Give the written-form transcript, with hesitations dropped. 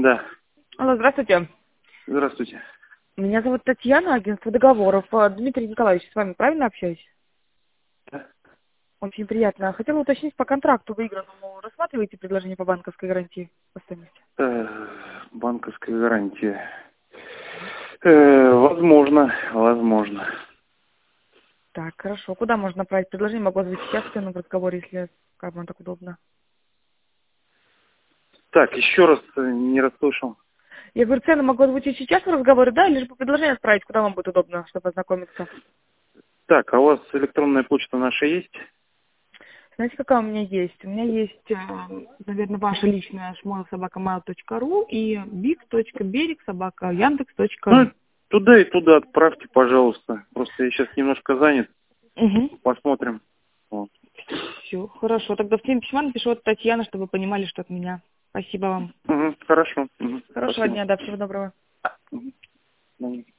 Да. Алло, здравствуйте. Здравствуйте. Меня зовут Татьяна, агентство договоров. Дмитрий Николаевич, с вами правильно общаюсь? Да. Очень приятно. Хотела уточнить по контракту выигранному. Рассматриваете предложение по банковской гарантии по стоимости? Банковская гарантия. Возможно. Так, хорошо. Куда можно направить предложение? Могу озвучить сейчас цену в разговоре, если как вам так удобно. Так, еще раз не расслышал. Я говорю, цену могу озвучить сейчас в разговоре, да, или же по предложению отправить, куда вам будет удобно, чтобы ознакомиться. Так, а у вас электронная почта наша есть? Знаете, какая у меня есть? У меня есть, наверное, ваша личная shmoil@mail.ru и big.берег@yandex.ru. Ну, туда и туда отправьте, пожалуйста. Просто я сейчас немножко занят. Угу. Посмотрим. Вот. Все, хорошо. Тогда в теме письма напишу от Татьяны, чтобы вы понимали, что от меня. Спасибо вам. Хорошо. Хорошего Спасибо. дня, да, всего доброго. Мгм.